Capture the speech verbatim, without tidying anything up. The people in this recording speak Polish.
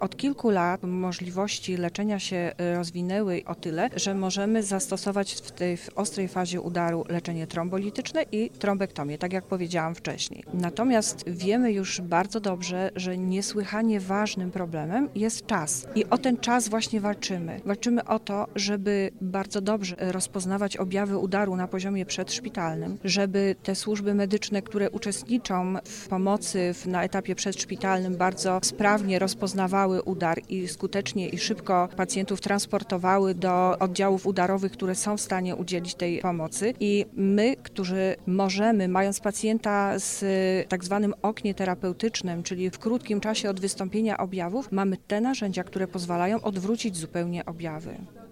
Od kilku lat możliwości leczenia się rozwinęły o tyle, że możemy zastosować w tej w ostrej fazie udaru leczenie trombolityczne i trombektomię, tak jak powiedziałam wcześniej. Natomiast wiemy już bardzo dobrze, że niesłychanie ważnym problemem jest czas i o ten czas właśnie walczymy. Walczymy o to, żeby bardzo dobrze rozpoznawać objawy udaru na poziomie przedszpitalnym, żeby te służby medyczne, które uczestniczą w pomocy na etapie przedszpitalnym, bardzo sprawnie rozpoznawały udar i skutecznie i szybko pacjentów transportowały do oddziałów udarowych, które są w stanie udzielić tej pomocy. I my, którzy możemy, mając pacjenta z tak zwanym oknie terapeutycznym, czyli w krótkim czasie od wystąpienia objawów, mamy te narzędzia, które pozwalają odwrócić zupełnie objawy.